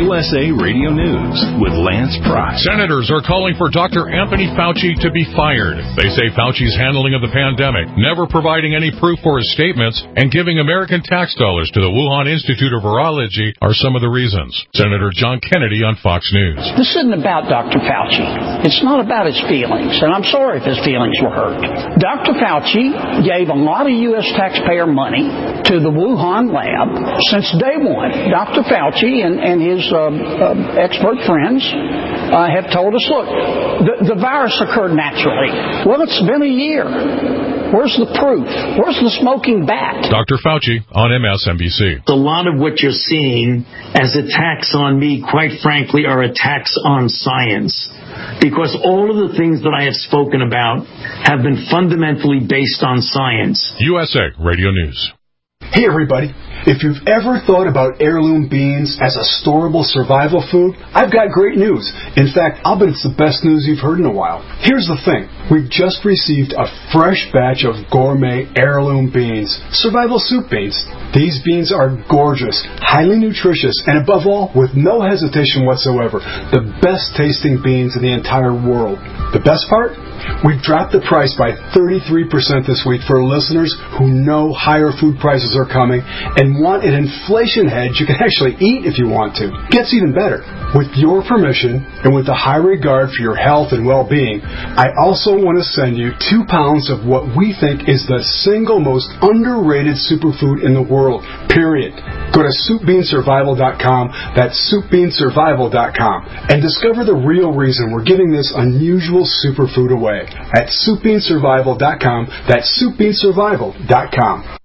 USA Radio News with Lance Pry. Senators are calling for Dr. Anthony Fauci to be fired. They say Fauci's handling of the pandemic, never providing any proof for his statements, and giving American tax dollars to the Wuhan Institute of Virology are some of the reasons. Senator John Kennedy on Fox News. This isn't about Dr. Fauci. It's not about his feelings, and I'm sorry if his feelings were hurt. Dr. Fauci gave a lot of U.S. taxpayer money to the Wuhan lab since day one. Dr. Fauci and his expert friends have told us, look, the virus occurred naturally. Well, it's been a year. Where's the proof? Where's the smoking bat? Dr. Fauci on MSNBC. A lot of what you're seeing as attacks on me, quite frankly, are attacks on science. Because all of the things that I have spoken about have been fundamentally based on science. USA Radio News. Hey everybody, if you've ever thought about heirloom beans as a storable survival food, I've got great news. In fact, I'll bet it's the best news you've heard in a while. Here's the thing. We've just received a fresh batch of gourmet heirloom beans, survival soup beans. These beans are gorgeous, highly nutritious, and above all, with no hesitation whatsoever, the best tasting beans in the entire world. The best part? We've dropped the price by 33% this week for listeners who know higher food prices are coming and want an inflation hedge you can actually eat if you want to. Gets even better. With your permission and with a high regard for your health and well-being, I also want to send you 2 pounds of what we think is the single most underrated superfood in the world, period. Go to SoupBeanSurvival.com, that's SoupBeanSurvival.com, and discover the real reason we're giving this unusual superfood away at SoupBeanSurvival.com, that's SoupBeanSurvival.com.